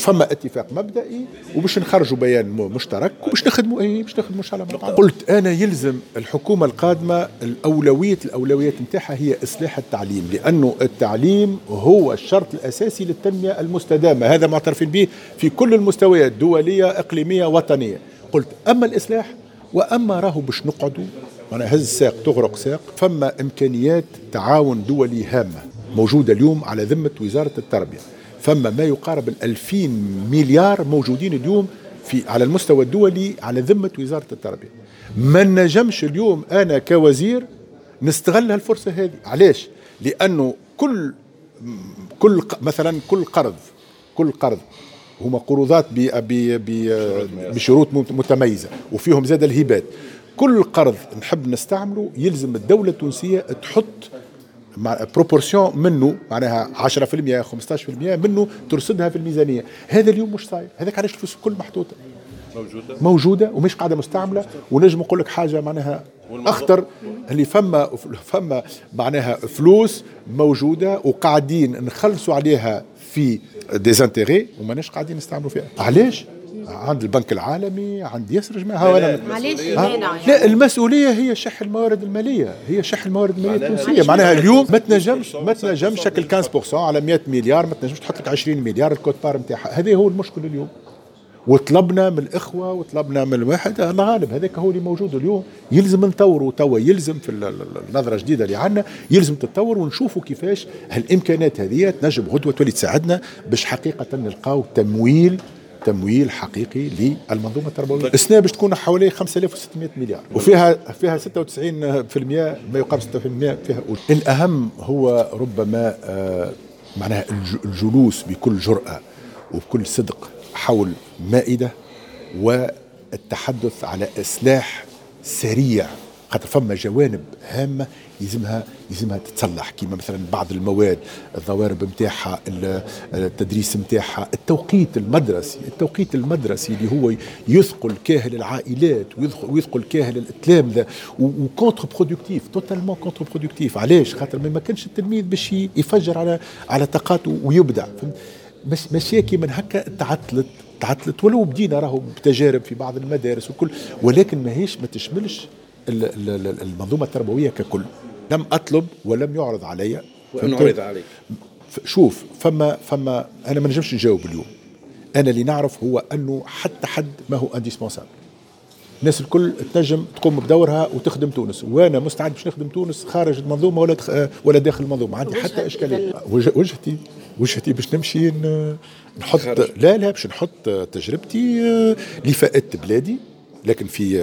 فما اتفاق مبدئي وباش نخرجوا بيان مشترك وباش نخدموا باش نخدموا ان شاء الله مع بعض. قلت انا يلزم الحكومه القادمه الاولويات نتاعها هي اصلاح التعليم، لانه التعليم هو الشرط الاساسي للتنميه المستدامه، هذا معترفين به في كل المستويات، دوليه اقليميه وطنيه. قلت اما الاصلاح واما راهو باش نقعدوا أنا هز ساق تغرق ساق. فما إمكانيات تعاون دولي هامة موجودة اليوم على ذمة وزارة التربية، فما ما يقارب 2000 مليار موجودين اليوم على المستوى الدولي على ذمة وزارة التربية. ما نجمش اليوم أنا كوزير نستغل هالفرصة هذه. علاش؟ لأنه مثلا كل قرض هما قروضات بشروط متميزة وفيهم زاد الهبات. كل قرض نحب نستعمله يلزم الدولة التونسية تحط بروبورسيون منه، معناها 10% 15% منه ترصدها في الميزانية. هذا اليوم مش صاير. هذاك علاش الفلوس الكل محطوطة موجودة ومش قاعدة مستعملة. ونجم نقول لك حاجة معناها أخطر، اللي فما معناها فلوس موجودة وقاعدين نخلصوا عليها في ديزانتيغي وماناش قاعدين نستعملوا فيها. علاش؟ عند البنك العالمي، عند ياسر جماعة. معليش لا، المسؤولية هي شح الموارد المالية، التونسية. معناها اليوم ما تنجمش شكل 15% على 100 مليار، ما تنجمش تحط لك 20 مليار الكوت بار نتاعها. هذا هو المشكل اليوم. وطلبنا من الإخوة وطلبنا من الواحد، الله غالب هذاك هو اللي موجود اليوم. يلزم نطوروا توا، يلزم في النظرة الجديدة اللي عندنا يلزم تتطور ونشوفوا كيفاش هالإمكانات هذه تنجم غدوة تولي تساعدنا باش حقيقة نلقاو تمويل حقيقي للمنظومة التربوية. السنة باش تكون حوالي 5600 مليار وفيها 96% ما يقارب 6% فيها أول. الأهم هو ربما معناها الجلوس بكل جرأة وبكل صدق حول مائدة والتحدث على إصلاح سريع، خاطر فما جوانب هامة يلزمها تتصلح، كما مثلا بعض المواد، الضوارب متاعها، التدريس متاعها، التوقيت المدرسي اللي هو يثقل كاهل العائلات ويثقل كاهل التلامذة وكونتر برودكتيف، توتالمون كونتر برودكتيف. علاش؟ خاطر ما كانش التلميذ باش يفجر على طاقاته ويبدع. مشاكل من هكا تعطلت ولو بدينا راهو بتجارب في بعض المدارس وكل، ولكن ما تشملش المنظومة التربوية ككل. لم أطلب ولم يعرض علي. ونعرض عليك. شوف، فما أنا ما نجمش نجاوب اليوم. أنا اللي نعرف هو أنه حتى حد ما هو انديسبونسابل. الناس الكل تنجم تقوم بدورها وتخدم تونس، وانا مستعد باش نخدم تونس خارج المنظومه ولا داخل المنظومه. عندي حتى اشكاليه. وجهتي باش نمشي نحط لا باش نحط تجربتي لفائدة بلادي، لكن في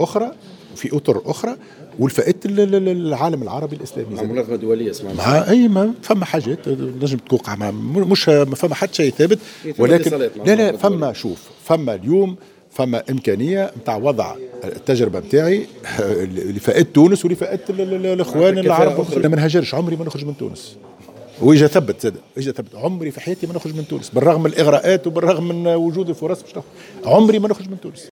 اطر اخرى والفائدة العالم العربي الاسلامي. مع منظمه دوليه اسمها مع اي ما فما حاجات نجم توقع مش ما فما حتى شيء ثابت، ولكن لا فما اليوم فما إمكانية متاع وضع التجربة متاعي لفائدة تونس ولفائدة الإخوان العرب. أنا ما نهاجرش، عمري ما نخرج من تونس. وإجا ثبت عمري في حياتي ما نخرج من تونس، بالرغم من الإغراءات وبالرغم من وجود الفرص عمري ما نخرج من تونس.